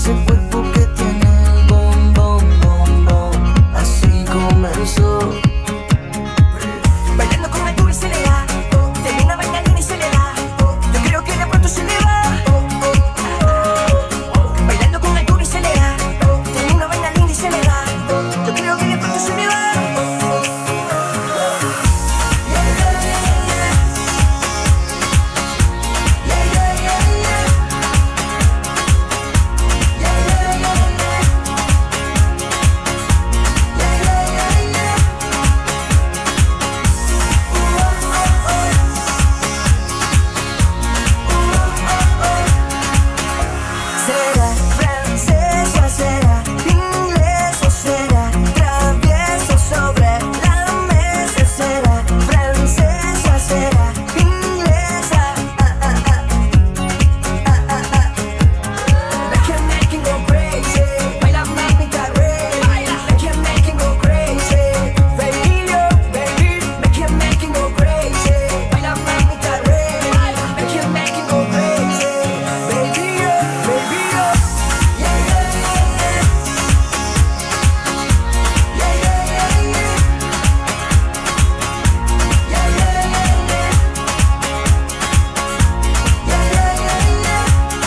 ese cuerpo que tiene el bom, bom, bom, bom. Así comenzó. Bailando con altura y se le da. Tiene una bailarina y se le da. Yo creo que de pronto se le va. Bailando con altura y se le da. Tiene una bailarina y se le da. Yo creo que de pronto se le va. Será francesa, será inglés o será travieso sobre la mesa. Será francesa, será inglesa. Make him make him go crazy. Baila mamita rey. Make him make him go crazy. Baby, yo, baby. Make him make him go crazy. Baila mamita rey. Make him make him go crazy. Baby, yo, baby, yo. Yeah, yeah, yeah, yeah. Yeah, yeah, yeah, yeah. Yeah, yeah, yeah, yeah. Yeah, yeah, yeah, yeah.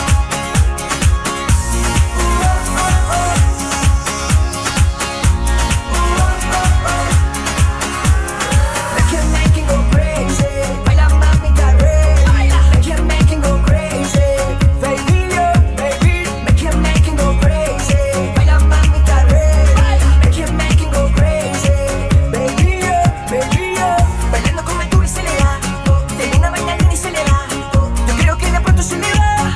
Make him make him go crazy. Baila mamita rey. Make him make him go crazy. Baby, yo, baby. Make him make him go crazy. Baila mamita rey. Make him make him go crazy. Baby, yo, baby, yo. Bailando con altura y se le da. Tiene una bailarina y se le da. Yo creo que de pronto se le va.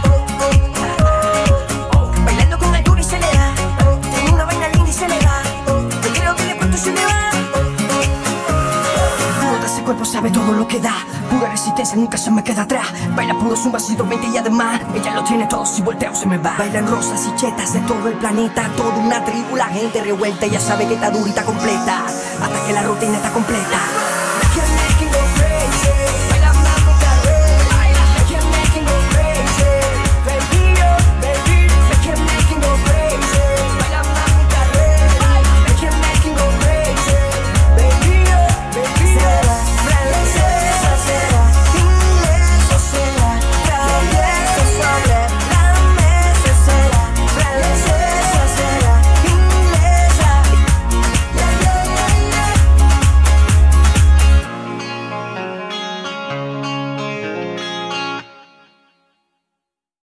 Bailando con altura y se le da. Tiene una bailarina y se le da. Yo creo que de pronto se le va. Todo ese cuerpo sabe todo lo que da. Pura resistencia, nunca se me queda atrás. Baila puro zumba 120 y además ella lo tiene todo, si volteo se me va. Bailan rosas y chetas de todo el planeta. Toda una tribu, la gente revuelta. Ella sabe que está dura y está completa. Hasta que la rutina está completa.